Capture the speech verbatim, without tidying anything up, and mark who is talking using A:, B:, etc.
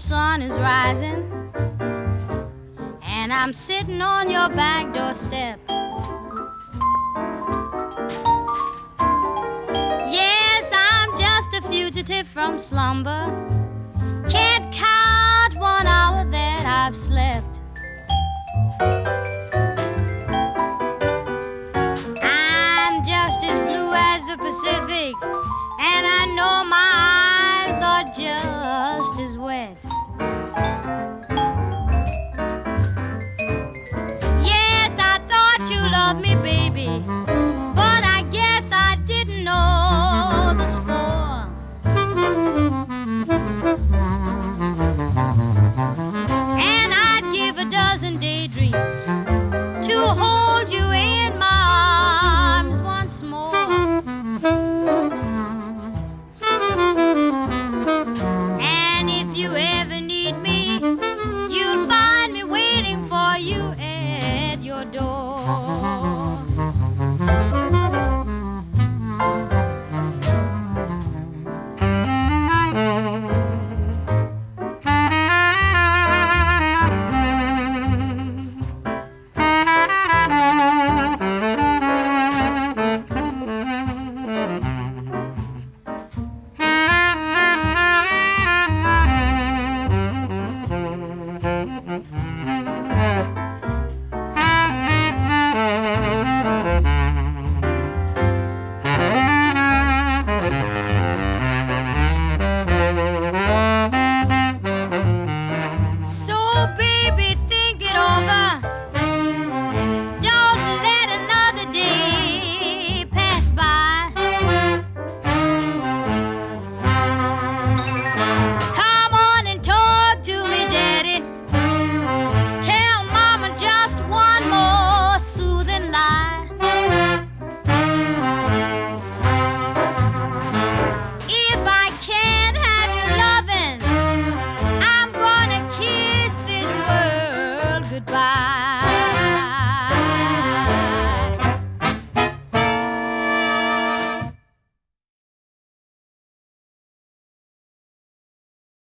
A: sun is rising, and I'm sitting on your back doorstep. Yes, I'm just a fugitive from slumber. Can't count one hour that I've slept. I'm just as blue as the Pacific, and I know my eyes are just as wet. Yes, I thought you loved me, baby, but I guess I didn't know the score. And I'd give a dozen daydreams to hold you in my arms once more. And if you ever need me, you'll find me waiting for you at your door. Goodbye.